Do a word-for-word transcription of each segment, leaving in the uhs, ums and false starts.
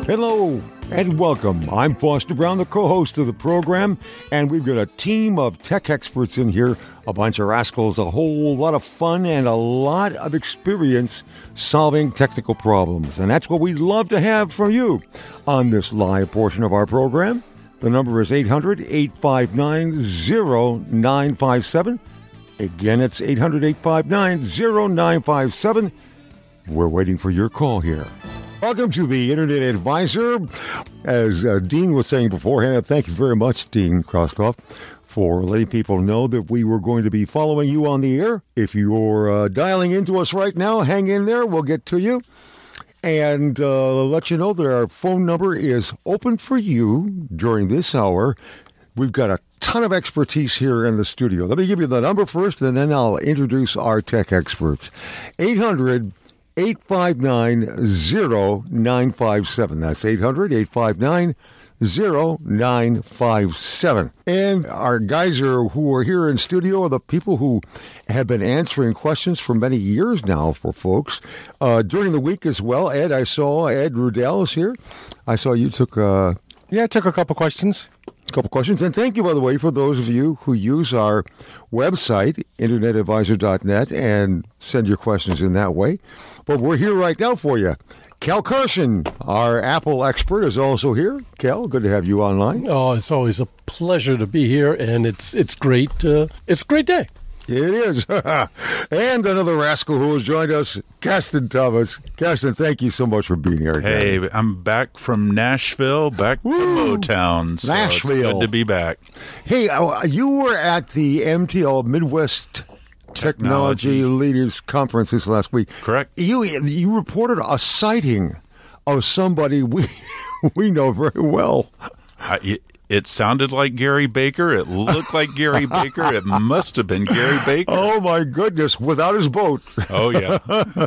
Hello and welcome. I'm Foster Brown, the co-host of the program, and we've got a team of tech experts in here, a bunch of rascals, a whole lot of fun, and a lot of experience solving technical problems. And that's what we'd love to have from you on this live portion of our program. The number is eight hundred, eight five nine, zero nine five seven. Again, it's eight hundred, eight five nine, zero nine five seven. We're waiting for your call here. Welcome to the Internet Advisor. As uh, Dean was saying beforehand, thank you very much, Dean Krauskopf, for letting people know that we were going to be following you on the air. If you're uh, dialing into us right now, hang in there. We'll get to you. And uh, let you know that our phone number is open for you during this hour. We've got a ton of expertise here in the studio. Let me give you the number first, and then I'll introduce our tech experts. eight hundred, eight five nine, zero nine five seven. That's eight hundred, eight five nine, zero nine five seven. And our guys are, who are here in studio are the people who have been answering questions for many years now for folks. Uh, during the week as well, Ed, I saw Ed Rudell is here. I saw you took... Uh, yeah, I took a couple questions. A couple questions. And thank you, by the way, for those of you who use our website, internet advisor dot net, and send your questions in that way. But we're here right now for you. Cal Carson, our Apple expert, is also here. Cal, good to have you online. Oh, it's always a pleasure to be here, and it's it's great. Uh, it's a great day. It is. And another rascal who has joined us, Caston Thomas. Caston, thank you so much for being here. Hey, again. I'm back from Nashville, back Woo! from Motown. So Nashville. It's good to be back. Hey, uh, you were at the M T L Midwest Technology, Technology Leaders Conference this last week. Correct. You you reported a sighting of somebody we we know very well. I, it, it sounded like Gary Baker. It looked like Gary Baker. It must have been Gary Baker. Oh, my goodness. Without his boat. Oh, yeah.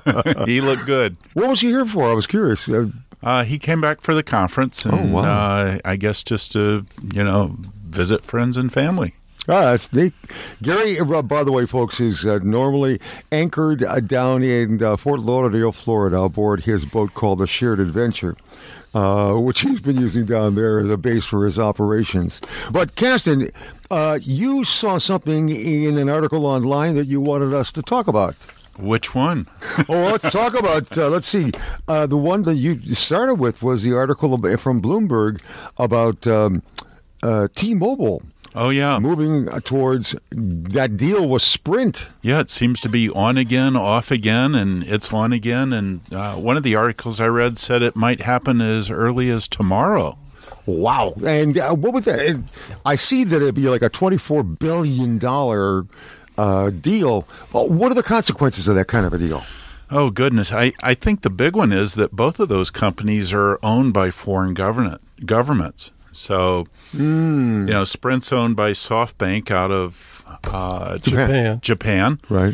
He looked good. What was he here for? I was curious. Uh, uh, he came back for the conference, and oh, wow. uh, I guess just to, you know, visit friends and family. Ah, that's neat. Gary, uh, by the way, folks, is uh, normally anchored uh, down in uh, Fort Lauderdale, Florida, aboard his boat called the Shared Adventure, uh, which he's been using down there as a base for his operations. But, Caston, uh, you saw something in an article online that you wanted us to talk about. Which one? Oh, let's talk about, uh, let's see, uh, the one that you started with was the article from Bloomberg about um, uh, T-Mobile. Oh, yeah. Moving towards that deal with Sprint. Yeah, it seems to be on again, off again, and it's on again. And uh, one of the articles I read said it might happen as early as tomorrow. Wow. And uh, what would that? I see that it'd be like a twenty-four billion dollars uh, deal. Well, what are the consequences of that kind of a deal? Oh, goodness. I, I think the big one is that both of those companies are owned by foreign government governments. So, mm. you know, Sprint's owned by SoftBank out of uh, Japan. Japan. Right.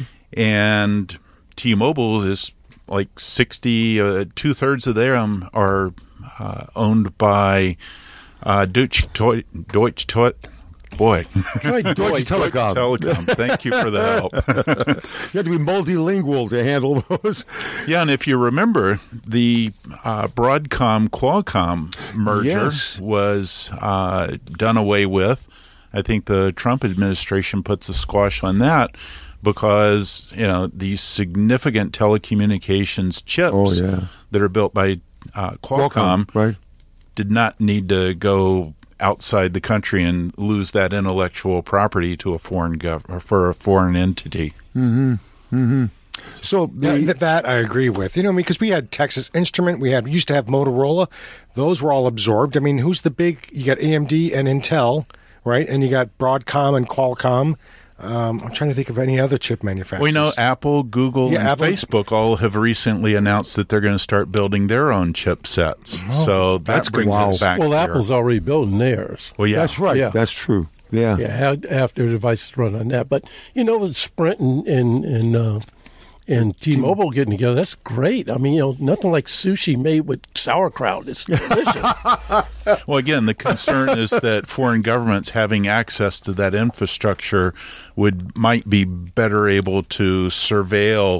And T-Mobile is like sixty, uh, two-thirds of them are uh, owned by uh, Deutsche, Toi- Deutsche, Toi- boy. Deutsche Telekom. Telekom. Thank you for the help. You have to be multilingual to handle those. Yeah, and if you remember, the uh, Broadcom-Qualcomm merger yes. was uh, done away with. I think the Trump administration puts a squash on that because, you know, these significant telecommunications chips oh, yeah. that are built by uh, Qualcomm, Qualcomm right. did not need to go outside the country and lose that intellectual property to a foreign gov- or for a foreign entity. Mm-hmm. Mm-hmm. So the, yeah, that I agree with. You know, because we had Texas Instrument, we had used to have Motorola. Those were all absorbed. I mean, who's the big? You got A M D and Intel, right? And you got Broadcom and Qualcomm. Um, I'm trying to think of any other chip manufacturers. We know Apple, Google, yeah, and Apple. Facebook all have recently announced that they're going to start building their own chipsets. Oh, so that that's brings wow. us back Well, here. Apple's already building theirs. Well, yeah. That's right. Yeah. That's true. Yeah. Yeah, after devices run on that. But, you know, with Sprint and, and, and uh, and T-Mobile getting together, that's great. I mean, you know, nothing like sushi made with sauerkraut. It's delicious. Well, again, the concern is that foreign governments having access to that infrastructure would might be better able to surveil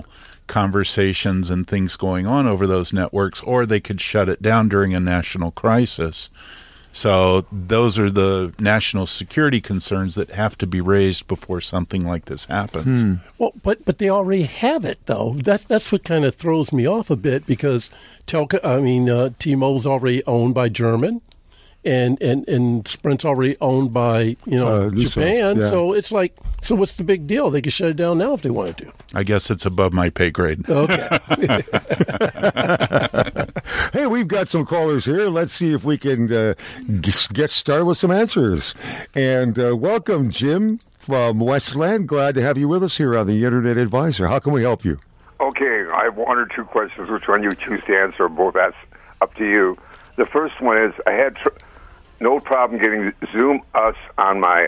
conversations and things going on over those networks, or they could shut it down during a national crisis. So those are the national security concerns that have to be raised before something like this happens. Hmm. Well, but but they already have it though. That's that's what kind of throws me off a bit because Telco, I mean, uh, T-Mobile's already owned by German, and and and Sprint's already owned by you know Uh, Japan. yeah. So it's like, so what's the big deal? They could shut it down now if they wanted to. I guess it's above my pay grade. Okay. Hey, we've got some callers here. Let's see if we can uh, g- get started with some answers. And uh, welcome, Jim from Westland. Glad to have you with us here on the Internet Advisor. How can we help you? Okay, I have one or two questions. Which one you choose to answer, both that's up to you. The first one is I had tr- no problem getting Zoom Us on my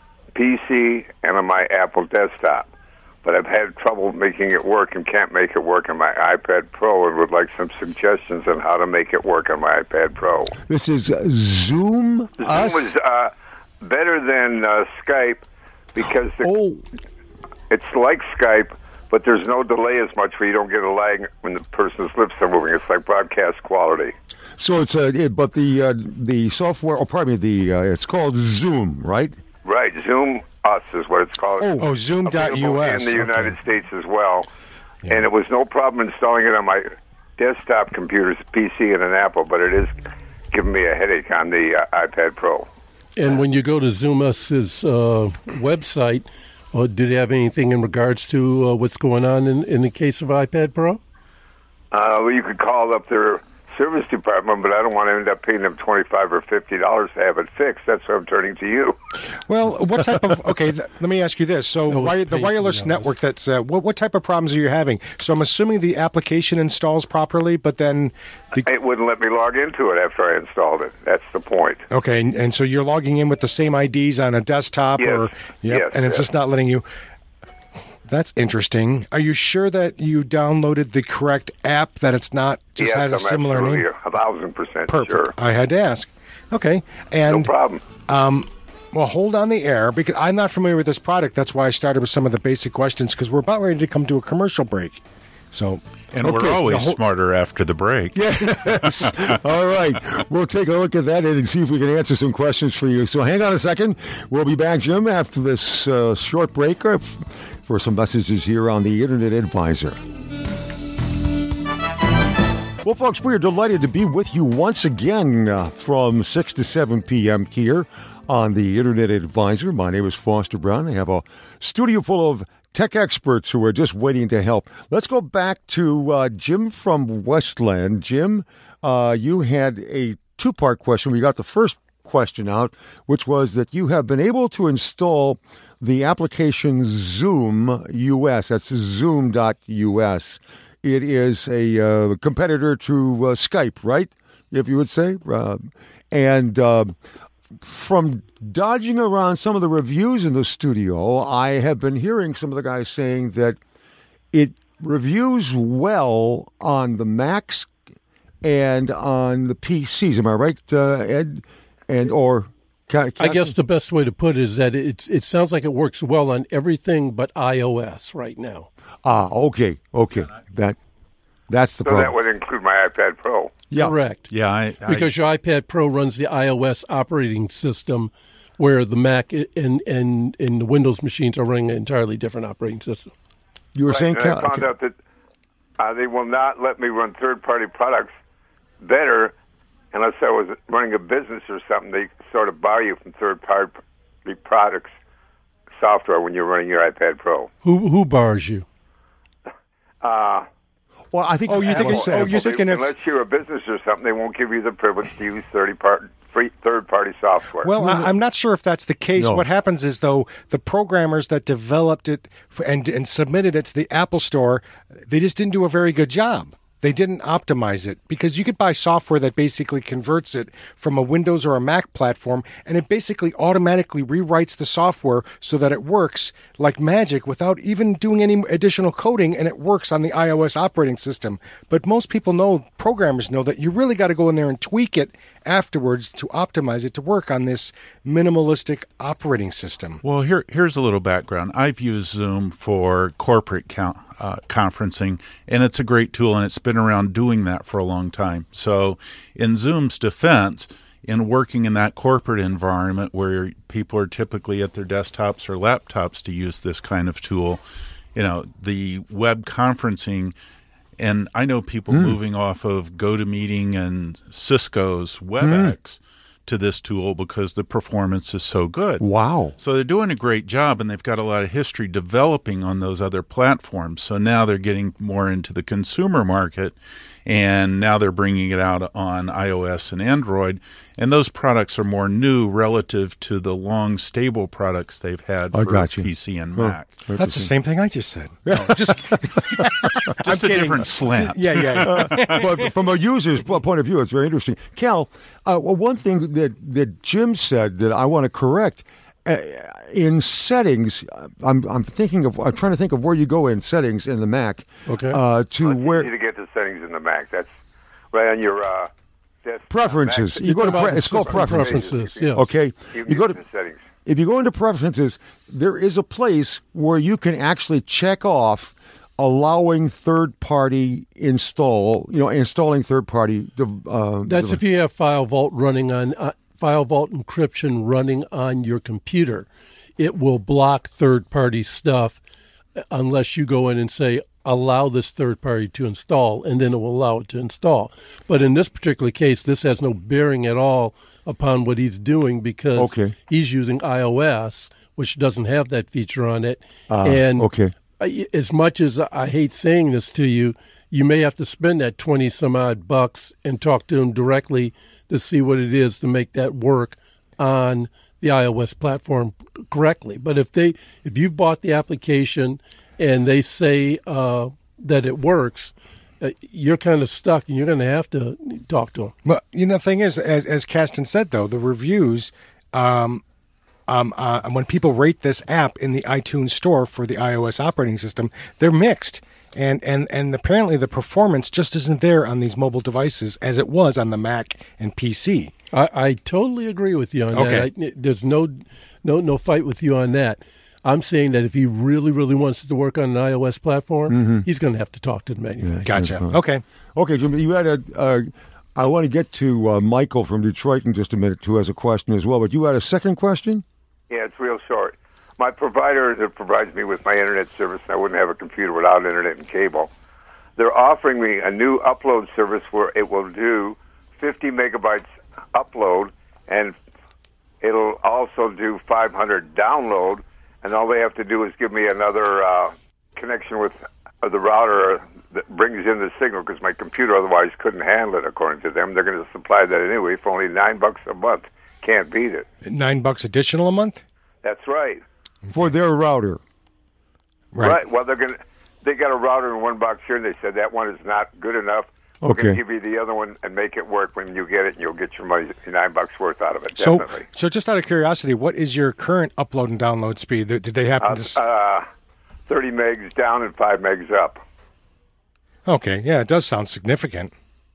P C and on my Apple desktop, but I've had trouble making it work and can't make it work on my iPad Pro and would like some suggestions on how to make it work on my iPad Pro. This is uh, Zoom Us. Zoom is uh, better than uh, Skype because the, Oh, it's like Skype, but there's no delay as much where you don't get a lag when the person's lips are moving. It's like broadcast quality. so it's uh, it, but the uh, the software. Oh, pardon me. The uh, it's called Zoom, right? Right, Zoom Us is what it's called. Oh, Oh, Zoom dot U S. In the United Okay. States as well. And it was no problem installing it on my desktop computers, P C, and an Apple, but it is giving me a headache on the uh, iPad Pro. And when you go to ZoomUs's uh, website, uh, did it have anything in regards to uh, what's going on in, in the case of iPad Pro? Uh, well, you could call up their service department, but I don't want to end up paying them twenty-five or fifty dollars to have it fixed. That's why I'm turning to you. Well, what type of okay? Th- let me ask you this: so, No, it's wi- the paid wireless for dollars. network. That's uh, what, what type of problems are you having? So, I'm assuming the application installs properly, but then the It wouldn't let me log into it after I installed it. That's the point. okay, and, and so you're logging in with the same I Ds on a desktop, Yes. or yep, Yes, and it's yes. just not letting you. That's interesting. Are you sure that you downloaded the correct app? That it's not just yes, has a I'm similar absolutely name. a thousand percent Perfect. sure. I had to ask. Okay, and No problem. Well, hold on the air because I'm not familiar with this product. That's why I started with some of the basic questions because we're about ready to come to a commercial break. So, And Okay, we're always the whole- smarter after the break. Yes. All right. We'll take a look at that and see if we can answer some questions for you. So hang on a second. We'll be back, Jim, after this uh, short break uh, f- for some messages here on the Internet Advisor. Well, folks, we are delighted to be with you once again uh, from six to seven p.m. here on the Internet Advisor. My name is Foster Brown. I have a studio full of tech experts who are just waiting to help. Let's go back to uh, Jim from Westland. Jim, uh, you had a two-part question. We got the first question out, which was that you have been able to install the application Zoom U S. That's zoom dot U S. It is a uh, competitor to uh, Skype, right? If you would say. Uh, and uh, from dodging around some of the reviews in the studio, I have been hearing some of the guys saying that it reviews well on the Macs and on the P Cs. Am I right, uh, Ed? And or Ca- I guess the best way to put it is that it's, it sounds like it works well on everything but iOS right now. Ah, okay, okay. That that's the So problem. that would include my iPad Pro. yeah. Correct. Yeah, I, I, Because your iPad Pro runs the iOS operating system, where the Mac i- and, and, and the Windows machines are running an entirely different operating system. You were saying, and I Ca- found out that uh, they will not let me run third-party products better unless I was running a business or something. They sort of bar you from third-party products software when you're running your iPad Pro. Who who bars you? Uh, well, I think. Oh, you think Apple it's- said- oh, you're thinking they, it's- unless you're a business or something, they won't give you the privilege to use third-party free third-party software. well, I, I'm not sure if that's the case. No. What happens is, though, the programmers that developed it f- and, and submitted it to the Apple Store, they just didn't do a very good job. They didn't optimize it because you could buy software that basically converts it from a Windows or a Mac platform, and it basically automatically rewrites the software so that it works like magic without even doing any additional coding, and it works on the iOS operating system. But most people know, programmers know, that you really got to go in there and tweak it afterwards to optimize it to work on this minimalistic operating system. Well, here here's a little background. I've used Zoom for corporate count, uh, conferencing, and it's a great tool, and it's been around doing that for a long time. So in Zoom's defense, in working in that corporate environment where people are typically at their desktops or laptops to use this kind of tool, you know, the web conferencing, and I know people mm. moving off of GoToMeeting and Cisco's WebEx mm. to this tool because the performance is so good. Wow. So they're doing a great job, and they've got a lot of history developing on those other platforms. So now they're getting more into the consumer market, and now they're bringing it out on iOS and Android. And those products are more new relative to the long, stable products they've had for P C and oh, Mac. That's the same thing I just said. No, just just a kidding. Different slant. Yeah, yeah. Uh, but from a user's point of view, it's very interesting. Cal, uh, well, one thing that, that Jim said that I want to correct, uh, in settings, I'm I'm thinking of I'm trying to think of where you go in settings in the Mac. Okay. Uh, to well, it's where easy to get the settings in the Mac. That's right on your uh, desk. Preferences. Mac. You go to pre- it's called preferences. Preferences. Yeah. Okay. You, you go to settings. If you go into preferences, there is a place where you can actually check off allowing third-party install. You know, installing third-party. Uh, That's device. if you have File Vault running on uh, File Vault encryption running on your computer. It will block third-party stuff unless you go in and say, allow this third party to install, and then it will allow it to install. But in this particular case, this has no bearing at all upon what he's doing because okay. he's using iOS, which doesn't have that feature on it. Uh, and okay. as much as I hate saying this to you, you may have to spend that twenty some odd bucks and talk to him directly to see what it is to make that work on the iOS platform correctly. But if they, if you've bought the application and they say uh, that it works, uh, you're kind of stuck, and you're going to have to talk to them. Well, you know, the thing is, as as Kasten said, though, the reviews, um, um, uh, when people rate this app in the iTunes store for the iOS operating system, they're mixed. And, and and apparently the performance just isn't there on these mobile devices as it was on the Mac and P C. I, I totally agree with you on okay. that. I, there's no no no fight with you on that. I'm saying that if he really, really wants it to work on an iOS platform, mm-hmm. he's going to have to talk to the manufacturer. Yeah, gotcha. Okay. Okay, Jim, you had a. Uh, I want to get to uh, Michael from Detroit in just a minute, who has a question as well. But you had a second question? Yeah, it's real short. My provider that provides me with my internet service, and I wouldn't have a computer without internet and cable, they're offering me a new upload service where it will do fifty megabytes upload, and it'll also do five hundred download, and all they have to do is give me another uh, connection with uh, the router that brings in the signal, because my computer otherwise couldn't handle it, according to them. They're going to supply that anyway for only nine bucks a month. Can't beat it. Nine bucks additional a month? That's right. For their router. Right. right. Well, they're going to, they got a router in one box here, and they said that one is not good enough. We're okay. going to give you the other one and make it work when you get it, and you'll get your money, nine bucks worth out of it, so, definitely. So just out of curiosity, what is your current upload and download speed? Did they happen uh, to... Uh, thirty megs down and five megs up. Okay, yeah, it does sound significant.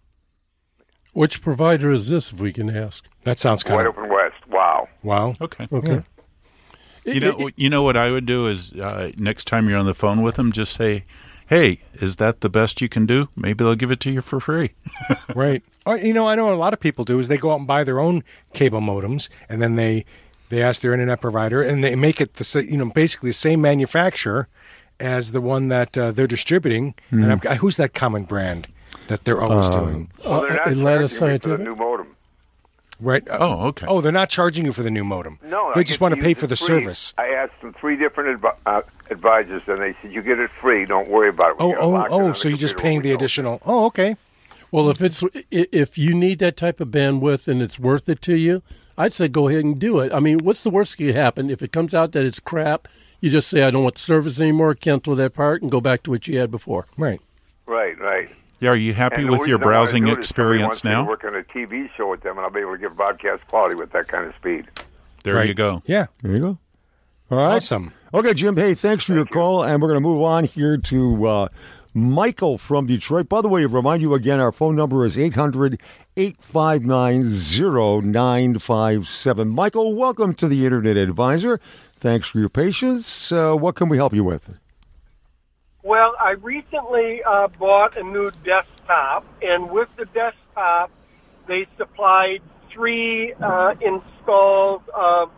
Which provider is this, if we can ask? That sounds kind Wide of... Open West. Wow. Wow. Okay. Okay. Yeah. You know, you know what I would do is uh, next time you're on the phone with them, just say, "Hey, is that the best you can do? Maybe they'll give it to you for free." Right. Or, you know, I know what a lot of people do is they go out and buy their own cable modems, and then they they ask their internet provider, and they make it the sa- you know basically the same manufacturer as the one that uh, they're distributing. Mm. And I'm, who's that common brand that they're always uh, doing? Well, they're not Atlanta charging me for the Scientific? new modem. Right. Uh, Oh, okay. Oh, they're not charging you for the new modem. No, they I just get want to use pay it for the free. service. I asked them three different advi- uh, advisors, and they said, "You get it free. Don't worry about it." Oh, We're gonna oh, lock it on oh! the So you're just computer paying when the we go." additional. Oh, okay. Well, if it's if you need that type of bandwidth and it's worth it to you, I'd say go ahead and do it. I mean, what's the worst that could happen? If it comes out that it's crap, you just say, I don't want the service anymore, cancel that part, and go back to what you had before. Right. Right, right. Yeah, are you happy And the with your reason I wanna browsing do it is somebody experience wants me to now? work on a T V show with them, and I'll be able to give broadcast quality with that kind of speed. There Right. you go. Yeah. There you go. All right. Awesome. Okay, Jim. Hey, thanks for your Thank you. call, and we're going to move on here to uh, Michael from Detroit. By the way, to remind you again, our phone number is eight hundred, eight five nine, zero nine five seven. Michael, welcome to the Internet Advisor. Thanks for your patience. Uh, what can we help you with? Well, I recently uh, bought a new desktop, and with the desktop, they supplied three uh, installs of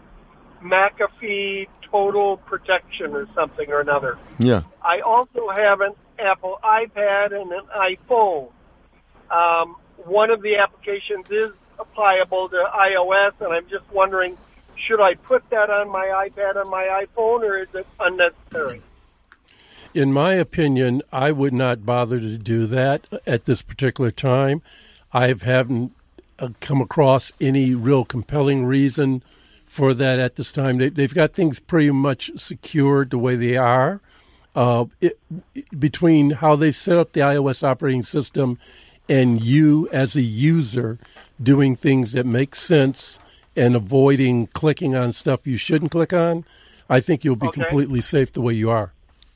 McAfee Total Protection or something or another. Yeah. I also have an Apple iPad and an iPhone. Um, one of the applications is applicable to iOS, and I'm just wondering, should I put that on my iPad and my iPhone, or is it unnecessary? In my opinion, I would not bother to do that at this particular time. I haven't uh, come across any real compelling reason for that at this time. They, they've got things pretty much secured the way they are. Uh, it, between how they've set up the iOS operating system and you as a user doing things that make sense and avoiding clicking on stuff you shouldn't click on, I think you'll be Okay. completely safe the way you are.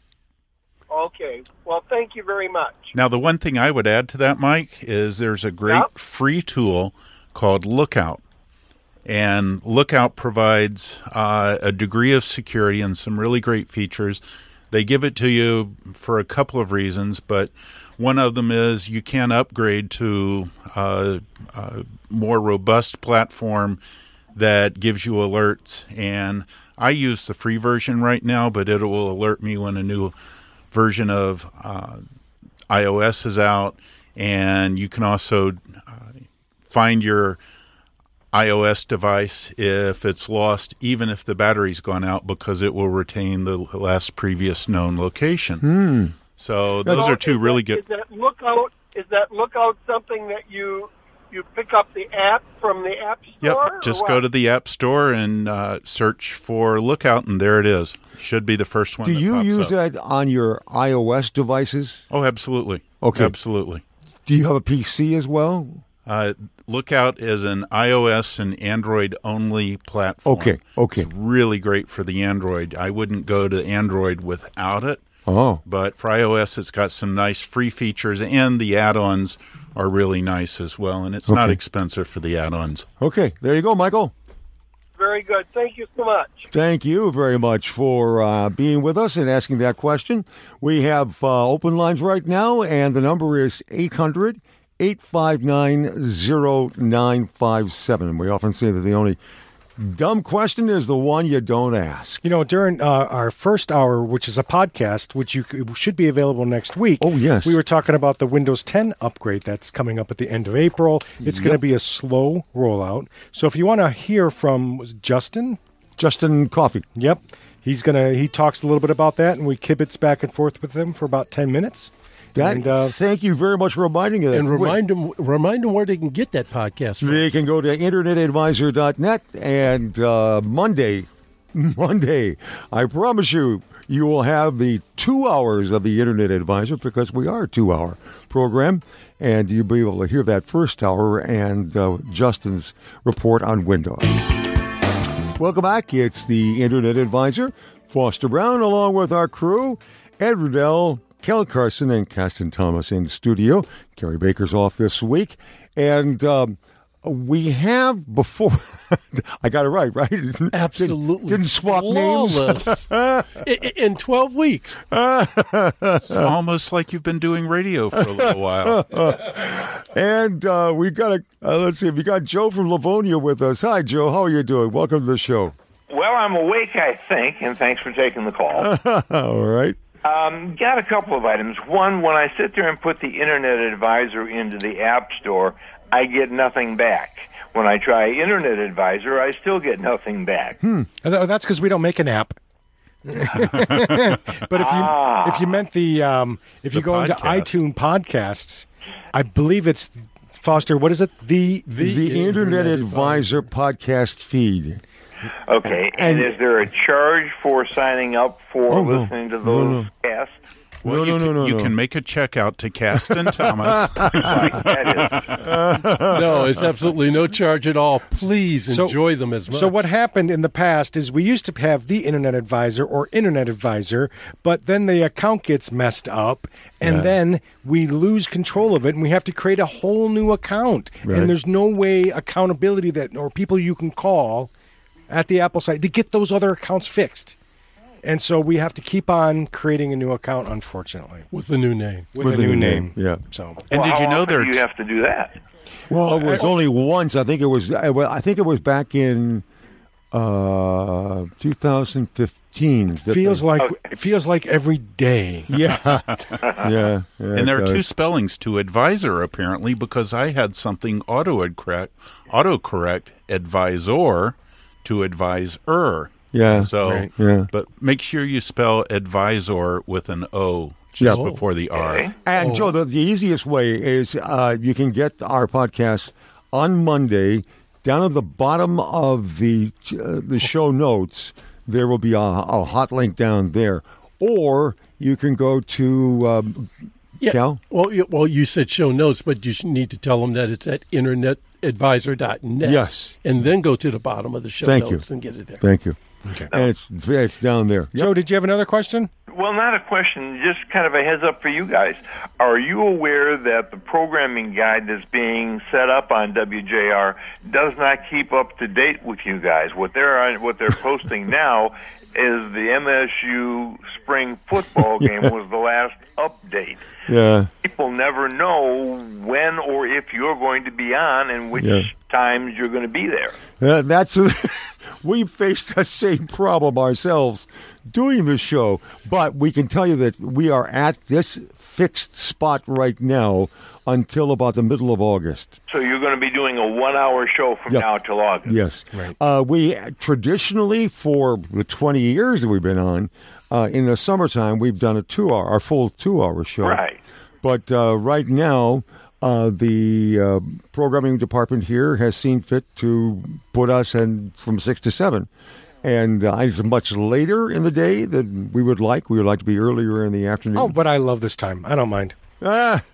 Okay. Well, thank you very much. Now, the one thing I would add to that, Mike, is there's a great Yep. free tool called Lookout. And Lookout provides uh, a degree of security and some really great features. They give it to you for a couple of reasons, but one of them is you can upgrade to uh, a more robust platform that gives you alerts. And I use the free version right now, but it will alert me when a new version of uh, iOS is out. And you can also uh, find your iOS device if it's lost, even if the battery's gone out, because it will retain the last previous known location. Hmm. So those So are two is really that, good. Is that Lookout? Is that Lookout something that you you pick up the app from the App Store? Yep, just go to the App Store and uh, search for Lookout, and there it is. Should be the first one Do that you pops use up. that on your iOS devices? Oh, absolutely. Okay. Absolutely. Do you have a P C as well? Uh, Lookout is an iOS and Android-only platform. Okay, okay. It's really great for the Android. I wouldn't go to Android without it. Oh. But for iOS, it's got some nice free features, and the add-ons are really nice as well, and it's not Okay. expensive for the add-ons. Okay, there you go, Michael. Very good. Thank you so much. Thank you very much for uh, being with us and asking that question. We have uh, open lines right now, and the number is eight hundred, eight five nine, zero nine five seven. We often say that the only dumb question is the one you don't ask. You know, during uh, our first hour, which is a podcast, which you c- should be available next week. Oh, yes. We were talking about the Windows ten upgrade that's coming up at the end of April. It's going to Yep. be a slow rollout. So if you want to hear from was it Justin, Justin Coffey. yep, he's gonna he talks a little bit about that, and we kibitz back and forth with him for about ten minutes. That, And, uh, thank you very much for reminding us. And remind them, remind them where they can get that podcast from. They can go to internet advisor dot net, and uh, Monday, Monday, I promise you, you will have the two hours of the Internet Advisor, because we are a two-hour program, and you'll be able to hear that first hour and uh, Justin's report on Windows. Welcome back. It's the Internet Advisor, Foster Brown, along with our crew, Ed Riddell, Kel Carson, and Caston Thomas in studio. Kerry Baker's off this week. And um, we have before... I got it right, right? Absolutely. Didn't, didn't swap names. Flawless. in, in twelve weeks. It's almost like you've been doing radio for a little while. And uh, we got a... Uh, let's see. We got Joe from Livonia with us. Hi, Joe. How are you doing? Welcome to the show. Well, I'm awake, I think, and thanks for taking the call. All right. Um, got a couple of items. One, when I sit there and put the Internet Advisor into the App Store, I get nothing back. When I try Internet Advisor, I still get nothing back. Hmm. Uh, That's because we don't make an app. But if you Ah. if you meant the um, if you The go into podcast. iTunes podcasts, I believe it's Foster. What is it? The The, the Internet, Advisor podcast feed. Okay, and, And- is there a charge for signing up for Oh, no. listening to No, those no. casts? Well, No, you no, can, no, no, You no. can make a check out to Caston Thomas. Like that is. No, it's absolutely no charge at all. Please So- enjoy them as much. So what happened in the past is we used to have the Internet Advisor or Internet Advisor, but then the account gets messed up, and Yeah. then we lose control of it, and we have to create a whole new account. Right. And there's no way accountability that or people you can call at the Apple site to get those other accounts fixed. And so we have to keep on creating a new account, unfortunately. With the new name. With, With a a new new name. name, yeah. So And Well, did how you know often there? do you have to do that? Well, it was only once. I think it was. I think it was back in uh, two thousand fifteen. that feels they- like it feels like every day. Yeah, yeah, yeah. And there it are two does. spellings to advisor, apparently, because I had something auto-correct, autocorrect advisor to advisor. Yeah, So, Right. yeah. but make sure you spell advisor with an O just Yeah. before the R. Okay. And Joe, the, the easiest way is uh, you can get our podcast on Monday. Down at the bottom of the uh, the show notes, there will be a, a hot link down there, or you can go to um, Yeah. Cal? Well, you, well, you said show notes, but you should need to tell them that it's at internet advisor dot net. Yes. And then go to the bottom of the show Thank you. notes and get it there. Thank you. Okay. And it's it's down there. Yep. Joe, did you have another question? Well, not a question, just kind of a heads up for you guys. Are you aware that the programming guide that's being set up on W J R does not keep up to date with you guys? What they're what they're posting now is the M S U spring football game was the last update. Yeah. People never know when or if you're going to be on and which Yeah. times you're going to be there. Uh, that's we faced the same problem ourselves doing the show, but we can tell you that we are at this fixed spot right now until about the middle of August. So you're going to be doing a one-hour show from Yep. now till August. Yes. Right. Uh, we traditionally, for the twenty years that we've been on, uh, in the summertime, we've done a two-hour, our full two-hour show. Right. But uh, right now, uh, the uh, programming department here has seen fit to put us in from six to seven. And uh, it's much later in the day than we would like. We would like to be earlier in the afternoon. Oh, but I love this time. I don't mind. Ah.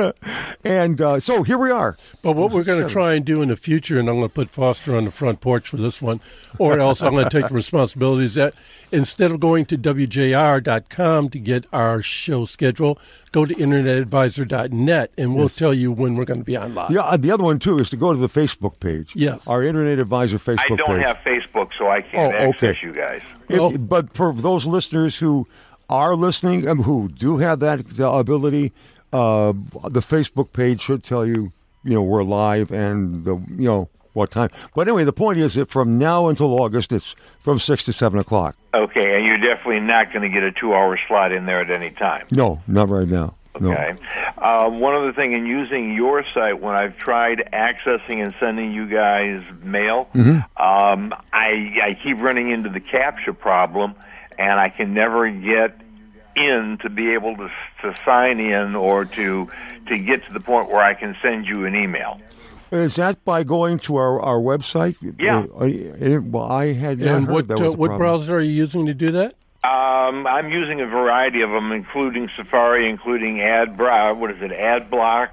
And uh, so here we are. But what we're going to try and do in the future, and I'm going to put Foster on the front porch for this one, or else I'm going to take the responsibility, is that instead of going to W J R dot com to get our show schedule, go to internet advisor dot net, and we'll tell you when we're going to be on live. Yeah, uh, the other one, too, is to go to the Facebook page. Yes. Our Internet Advisor Facebook I don't page. have Facebook, so I can't Oh, access okay. you guys. If, Well- but for those listeners who are listening, um, who do have that uh, ability, uh, the Facebook page should tell you, you know, we're live and the, you know, what time. But anyway, the point is that from now until August, it's from six to seven o'clock. Okay, and you're definitely not going to get a two-hour slot in there at any time. No, not right now. No. Okay. Uh, one other thing, in using your site, when I've tried accessing and sending you guys mail, Mm-hmm. um, I, I keep running into the CAPTCHA problem, and I can never get in to be able to to sign in or to to get to the point where I can send you an email. Is that by going to our, our website? Yeah. Uh, uh, well, I had not And heard what that uh, was a what problem. browser are you using to do that? Um, I'm using a variety of them, including Safari, including AdBlock. What is it? AdBlock.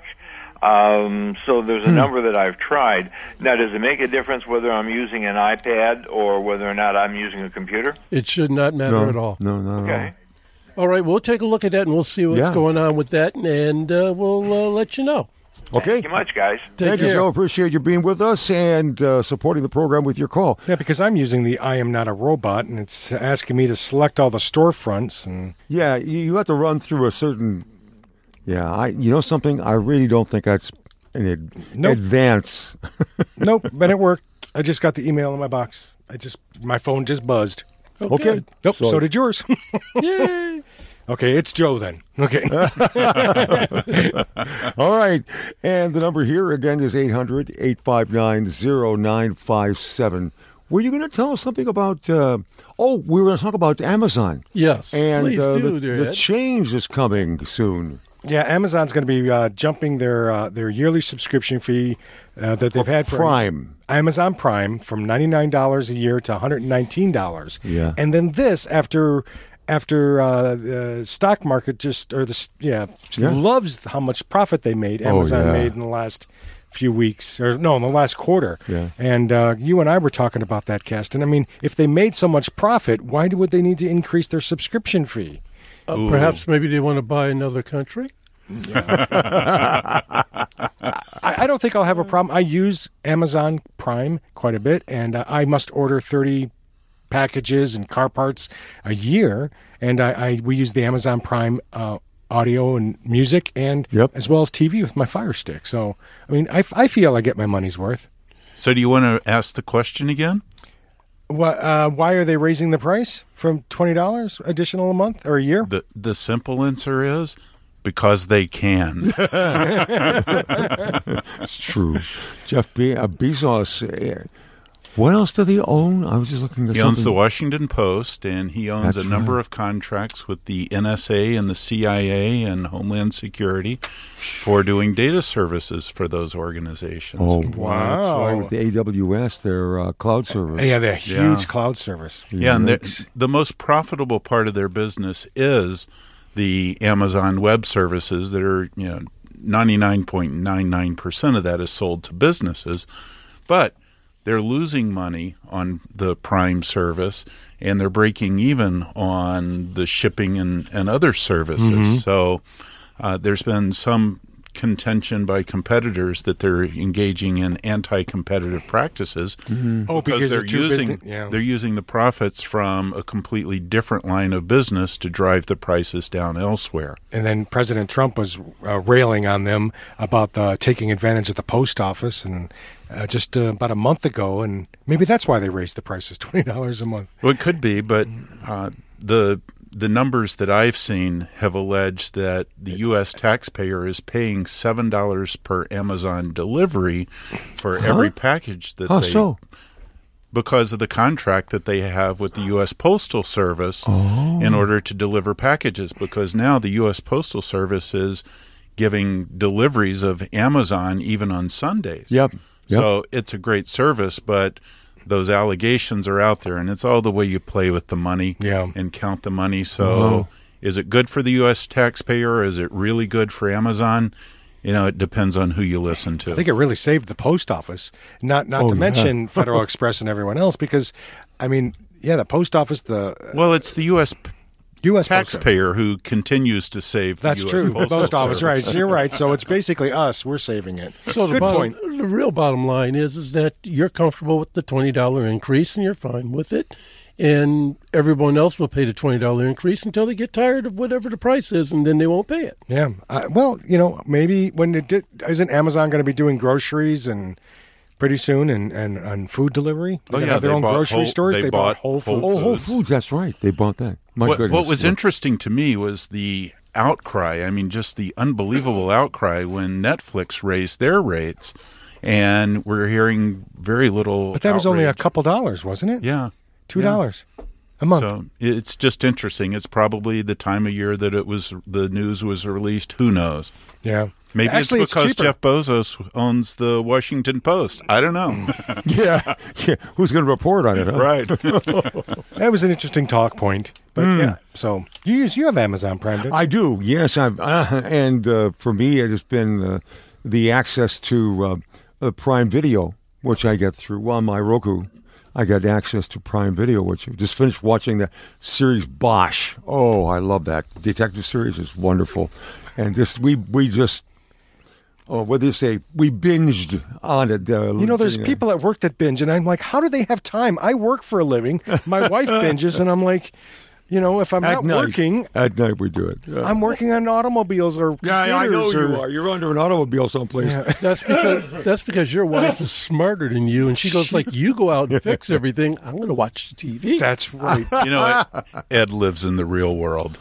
Um, so there's a Hmm. number that I've tried. Now, does it make a difference whether I'm using an iPad or whether or not I'm using a computer? It should not matter No, at all. no, no, no. Okay. All right, we'll take a look at that, and we'll see what's Yeah. going on with that, and uh, we'll uh, let you know. Okay. Thank you much, guys. Take Thank care. you, Joe. Appreciate you being with us and uh, supporting the program with your call. Yeah, because I'm using the I Am Not a Robot, and it's asking me to select all the storefronts. And Yeah, you, you have to run through a certain. Yeah, I. You know something? I really don't think that's an ad- Nope. advance. nope, but it worked. I just got the email in my box. I just my phone just buzzed. Oh, Okay. good. Nope, so, So- did yours. Yay! Okay, it's Joe then. Okay. All right, and the number here again is eight hundred, eight five nine, zero nine five seven. Were you going to tell us something about? Uh, oh, we were going to talk about Amazon. Yes, And please uh, do, the, dear the Ed. change is coming soon. Yeah, Amazon's going to be uh, jumping their uh, their yearly subscription fee uh, that they've had for Prime. Amazon Prime from ninety-nine dollars a year to one hundred nineteen dollars. Yeah. And then this after after uh, the stock market just or the s- yeah, Yeah. loves how much profit they made. Oh, Amazon yeah. made in the last few weeks or no, in the last quarter. Yeah. And uh, you and I were talking about that, Caston. I mean, if they made so much profit, why would they need to increase their subscription fee? Uh, perhaps maybe they want to buy another country. I, I don't think I'll have a problem. I use Amazon Prime quite a bit, and uh, I must order thirty packages and car parts a year, and I, I we use the Amazon Prime uh, audio and music, and Yep. as well as T V with my Fire Stick. So, I mean, I, I feel I get my money's worth. So do you want to ask the question again? What, uh, why are they raising the price from twenty dollars additional a month or a year? The the simple answer is because they can. It's true. Jeff Be- uh, Bezos, uh, what else do they own? I was just looking at He something. owns the Washington Post, and he owns That's a number right. of contracts with the N S A and the C I A and Homeland Security for doing data services for those organizations. Oh, Wow. That's right, with the A W S, their uh, cloud service. Yeah, they're a huge Yeah. cloud service. Yeah, and the, Yikes. the most profitable part of their business is the Amazon Web Services that are, you know, ninety-nine point nine nine percent of that is sold to businesses. But they're losing money on the Prime service, and they're breaking even on the shipping and, and other services. Mm-hmm. So uh, there's been some contention by competitors that they're engaging in anti-competitive practices Oh, because they're they're too using business- yeah. they're using the profits from a completely different line of business to drive the prices down elsewhere. And then President Trump was uh, railing on them about the, taking advantage of the post office, and uh, just uh, about a month ago, and maybe that's why they raised the prices twenty dollars a month. Well, it could be, but uh, the the numbers that I've seen have alleged that the U S taxpayer is paying seven dollars per Amazon delivery for every package that How they so? because of the contract that they have with the U S Postal Service Oh. in order to deliver packages, because now the U S Postal Service is giving deliveries of Amazon even on Sundays. Yep. Yep. So it's a great service, but those allegations are out there, and it's all the way you play with the money Yeah. and count the money. So Wow. is it good for the U S taxpayer? Is it really good for Amazon? You know, it depends on who you listen to. I think it really saved the post office, not not Oh, to yeah. mention Federal Express and everyone else, because, I mean, yeah, the post office, the well, it's the U S U S Post- taxpayer who continues to save the That's U S true. The Postal post office, right? Service. You're right. So it's basically us. We're saving it. So the Good bottom, point. the real bottom line is is that you're comfortable with the twenty dollar increase and you're fine with it, and everyone else will pay the twenty dollar increase until they get tired of whatever the price is, and then they won't pay it. Yeah. Uh, well, you know, maybe when it did, isn't Amazon going to be doing groceries and pretty soon and, and, and food delivery? They're Oh, gonna yeah, have their they own bought grocery Whole- stores. they They, bought bought Whole Whole Foods. Oh, Whole Foods. Foods, that's right. They bought that. My What, goodness. what was Look. interesting to me was the outcry. I mean, just the unbelievable outcry when Netflix raised their rates, and we're hearing very little. But that was only a outrage. couple dollars, wasn't it? Yeah, Two dollars a month. So it's just interesting. It's probably the time of year that it was the news was released. Who knows? yeah. Maybe Actually, it's because cheaper. Jeff Bezos owns the Washington Post. I don't know. yeah. yeah. Who's going to report on it? Huh? Right. That was an interesting talk point. But yeah. So you use you have Amazon Prime, don't you? I do, yes. I've, uh, and uh, for me, it has been uh, the access to uh, uh, Prime Video, which I get through on my Roku. I got access to Prime Video, which I just finished watching the series Bosch. Oh, I love that. The detective series is wonderful. And this, we, we just, oh, what do you say? We binged on it. Uh, You know, there's people that worked at Binge, and I'm like, how do they have time? I work for a living. My wife binges, and I'm like, you know, if I'm at not night. working, At night we do it. Yeah. I'm working on automobiles or yeah, I know computers you or- are. You're under an automobile someplace. That's because that's because your wife is smarter than you, and she goes like, "You go out and fix everything. I'm going to watch the T V." That's right. You know, Ed lives in the real world.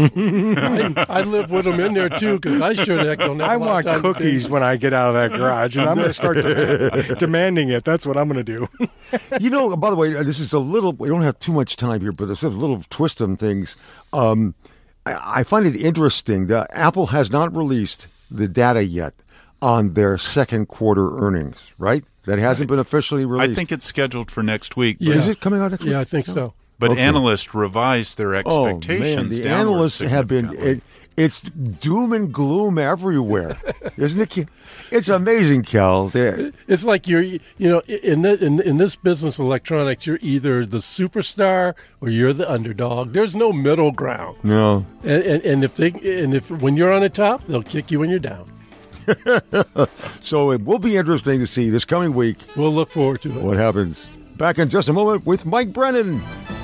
I, I live with them in there too because I sure the heck don't have I a lot of want time to cookies do. when I get out of that garage, and I'm going to start de- demanding it. That's what I'm going to do. You know, by the way, uh, this is a little, we don't have too much time here, but there's a little twist on things. Um, I, I find it interesting that Apple has not released the data yet on their second quarter earnings, right? That hasn't been officially released. I think it's scheduled for next week. Yeah. Is it coming out next week? Yeah, I think so. But Okay. analysts revised their Oh, man, expectations the downward analysts have been, significantly. it, it's doom and gloom everywhere, isn't it? Ke- It's amazing, Cal. They- It's like you're, you know, in the, in in this business, electronics, you're either the superstar or you're the underdog. There's no middle ground. No. And, and, and if they and if when you're on the top, they'll kick you when you're down. So it will be interesting to see this coming week We'll look forward to it. what happens. Back in just a moment with Mike Brennan.